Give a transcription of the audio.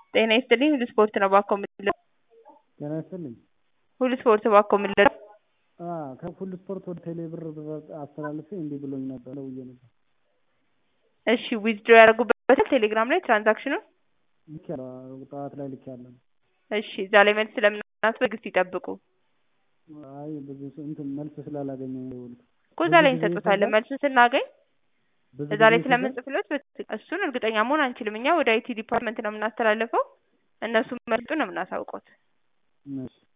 ጤና ይስጥልኝ ሁሉ ስፖርት ነው ባኮ የምለው። ጤና ይስጥልኝ። ሁሉ ስፖርት ባኮ የምለው። ከሁሉ ስፖርት ወደ ቴሌ ብር አስተላልፌ እንዲህ ብሎኝ ነበር ለውዬ ነበር። እሺ ዊዝድሮ ያደረጉበት ቴሌግራም ላይ ትራንዛክሽኑን ልኬያለሁ፣ ጠዋት ላይ ልኬያለሁ። እሺ እዛ ላይ መልስ ስለምናት በግስት ይጠብቁ። አይ ብዙ እንትን መልስ ስላላገኘሁ ነው እኮ እዛ ላይ እንሰጡታለን መልስ ስናገኝ እዛ ላይ ስለምንጽፍለት እሱን እርግጠኛ መሆን አንችልም። እኛ ወደ አይቲ ዲፓርትመንት ነው የምናስተላልፈው፣ እነሱ መልሱን ነው የምናሳውቀው። እሺ